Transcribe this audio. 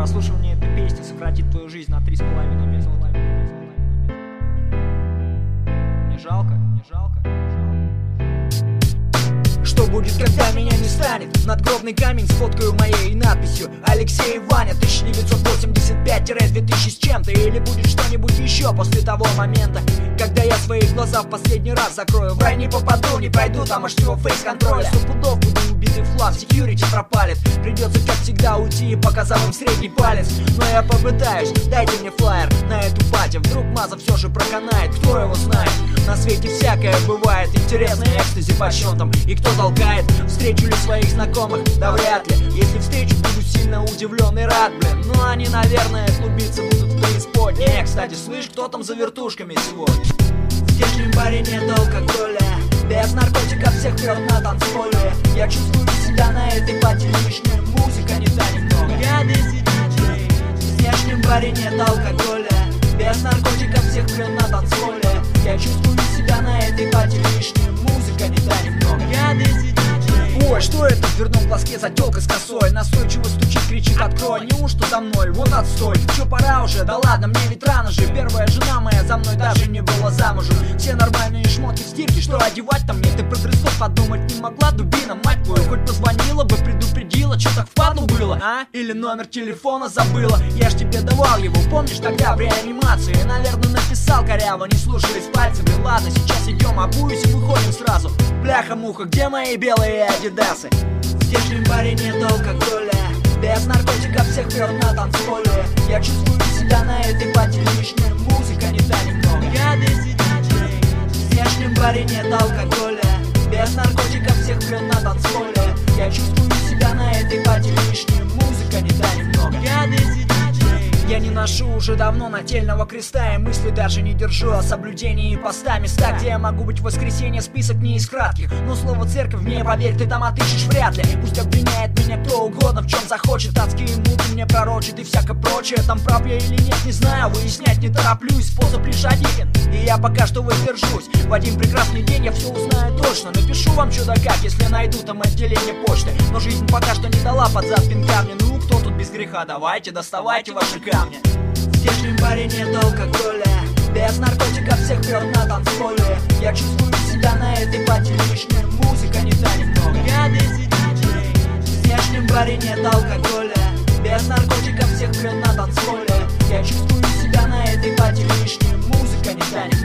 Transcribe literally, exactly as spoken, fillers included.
Прослушивание этой песни сократит твою жизнь на три с половиной минуты. Не жалко? Не жалко? Что будет, когда меня не станет? Надгробный камень с фоткою моей надписью Алексей и Ваня, тысяча девятьсот восемьдесят пять - две тысячи с чем-то. Или будет что-нибудь еще после того момента, когда я свои глаза в последний раз закрою. В рай не попаду, не пройду, там аж всего фейс-контроля. Сто пудов буду убитый флаг, секьюрити пропалит. Придется, как всегда, уйти, показав им средний палец. Но я попытаюсь, дайте мне флаер на эту пати. Вдруг Маза все же проканает, кто его знает. На свете всякое бывает, интересно экстази по счетам. И кто толкает, встречу ли своих знакомых? Да вряд ли. Если встречу, буду сильно удивлен и рад, блин. Ну они, наверное, клубиться будут в преисподней. Э, кстати, слышь, кто там за вертушками сегодня? В здешнем баре нет алкоголя, без наркотиков всех прет на танцполе. Я чувствую себя на этой пати лишней, музыка не та немного. В здешнем баре нет алкоголя, без наркотиков всех прет на танцполе. Я чувствую себя на этой пати лишней, музыка не та немного. Ой, что это в дверном глазке за тёлка с косой? Настойчиво стучит, кричит: открой. Неужто за мной? Вот отстой. Чё, пора уже? Да ладно, мне ведь рано же. Первая жена моя за мной даже не была замужем. Все нормальные шмотки в стирке, что одевать-то мне? Ты про дресс-код подумать не могла, дубина, мать твою? Хоть позвонила бы, предупредила, чё так впадлу было, а? Или номер телефона забыла? Я ж тебе давал его, помнишь, тогда в реанимации? Наверное, написал коряво, не слушались пальцы. Блин, ладно, сейчас идем, обуюсь и выходим сразу. Бляха-муха, где мои белые адидасы? В здешнем баре нет алкоголя, без наркотиков всех прет на танцполе. Я чувствую себя на этой пати лишней, музыка не та немного. В здешнем баре нет алкоголя, без наркотиков всех прет на танцполе. Я чувствую себя на этой пати лишней, музыка не та немного. Я не ношу уже давно нательного креста, и мысли даже не держу о соблюдении поста. Места, где я могу быть в воскресенье, список не из кратких. Но слово церковь мне, поверь, ты там отыщешь вряд ли. Пусть обвиняет меня кто угодно, в чем захочет. Адские муки мне пророчит и всякое прочее. Там прав я или нет, не знаю, выяснять не тороплюсь. Способ лишь один, и я пока что воздержусь. В один прекрасный день я все узнаю точно. Напишу вам что да как, если найду там отделение почты. Но жизнь пока что не дала под зад пинка мне. Ну кто тут без греха, давайте, доставайте ваши камни. В здешнем баре нет алкоголя, без наркотиков всех прет на танцполе. Я чувствую себя на этой пати лишней, музыка не та немного. В здешнем баре нет алкоголя, без наркотиков всех прет на танцполе. Я чувствую себя на этой пати лишней, музыка не та немного.